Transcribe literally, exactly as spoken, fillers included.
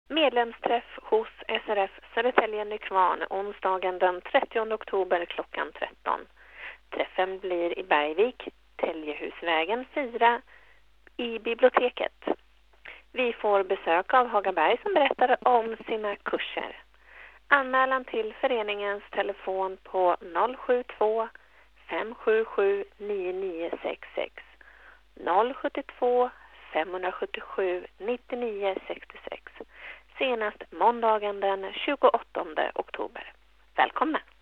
Medlemsträff hos S R F Södertälje Nykvarn onsdagen den trettionde oktober klockan tretton. Träffen blir i Bergvik, Täljehusvägen fyra i biblioteket. Vi får besök av Hagaberg som berättar om sina kurser. Anmälan till föreningens telefon på noll sju två fem sju sju nio nio sex sex, noll sju två fem sju sju nio nio sex sex, senast måndagen den tjugoåttonde oktober. Välkomna!